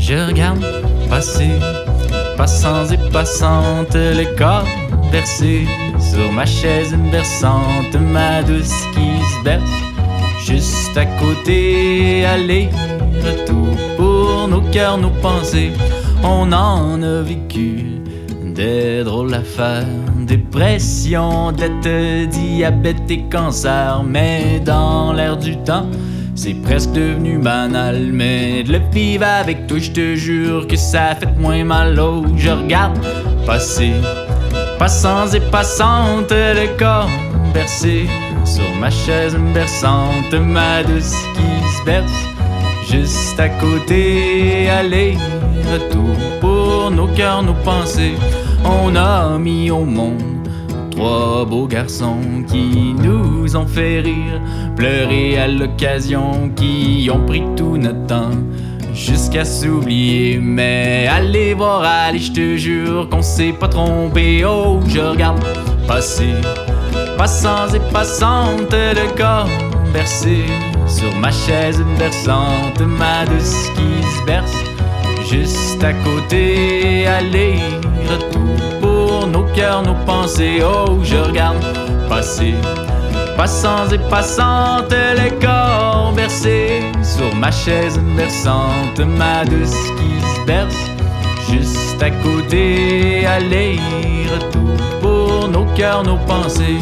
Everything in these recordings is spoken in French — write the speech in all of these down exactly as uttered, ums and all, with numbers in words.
Je regarde passer, passants et passantes, le corps versé sur ma chaise berçante, ma douce qui se berce juste à côté, aller, retour pour nos cœurs, nos pensées. On en a vécu des drôles affaires, dépression, dette, diabète et cancer, mais dans l'air du temps, c'est presque devenu banal. Mais de le vivre avec toi, je te jure que ça fait moins mal. Oh, je regarde passer, passants et passantes, le corps bercé sur ma chaise berçante, ma douce qui se berce juste à côté, aller, retour pour nos cœurs, nos pensées. On a mis au monde trois beaux garçons qui nous ont fait rire, pleurer à l'occasion, qui ont pris tout notre temps jusqu'à s'oublier. Mais allez voir, allez, je te jure qu'on s'est pas trompé. Oh, je regarde passer, passants et passantes, le corps bercé sur ma chaise berçante, ma douce qui se berce juste à côté, aller, retour pour nos cœurs, nos pensées. Oh, je regarde passer, passants et passantes, le corps bercé sur ma chaise berçante, ma douce qui se berce juste à côté, aller, retour pour nos cœurs, nos pensées.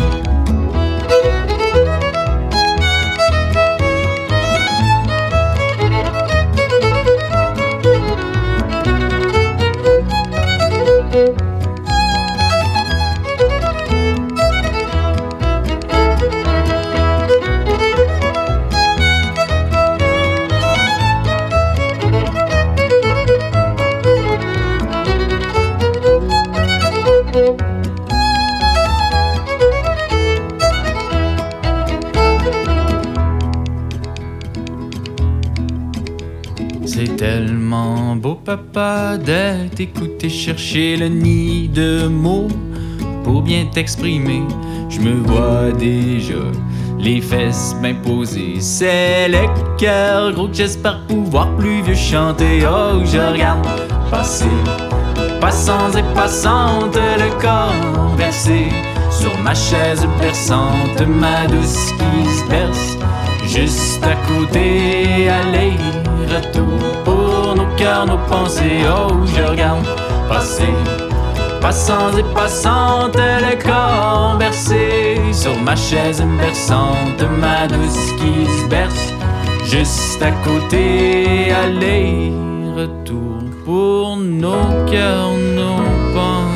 C'est tellement beau, papa, d'être écouté, chercher le nid de mots pour bien t'exprimer. Je me vois déjà les fesses bien posées, c'est le cœur gros que j'espère pouvoir plus vieux chanter. Oh, je regarde passer, passants et passantes, le corps versé sur ma chaise berçante, ma douce qui se berce juste à côté, aller, retour pour nos cœurs, nos pensées. Oh, je regarde passer, passants et passantes, le corps bercé sur ma chaise berçante, ma douce qui se berce juste à côté, aller, retour pour nos cœurs, nos pensées.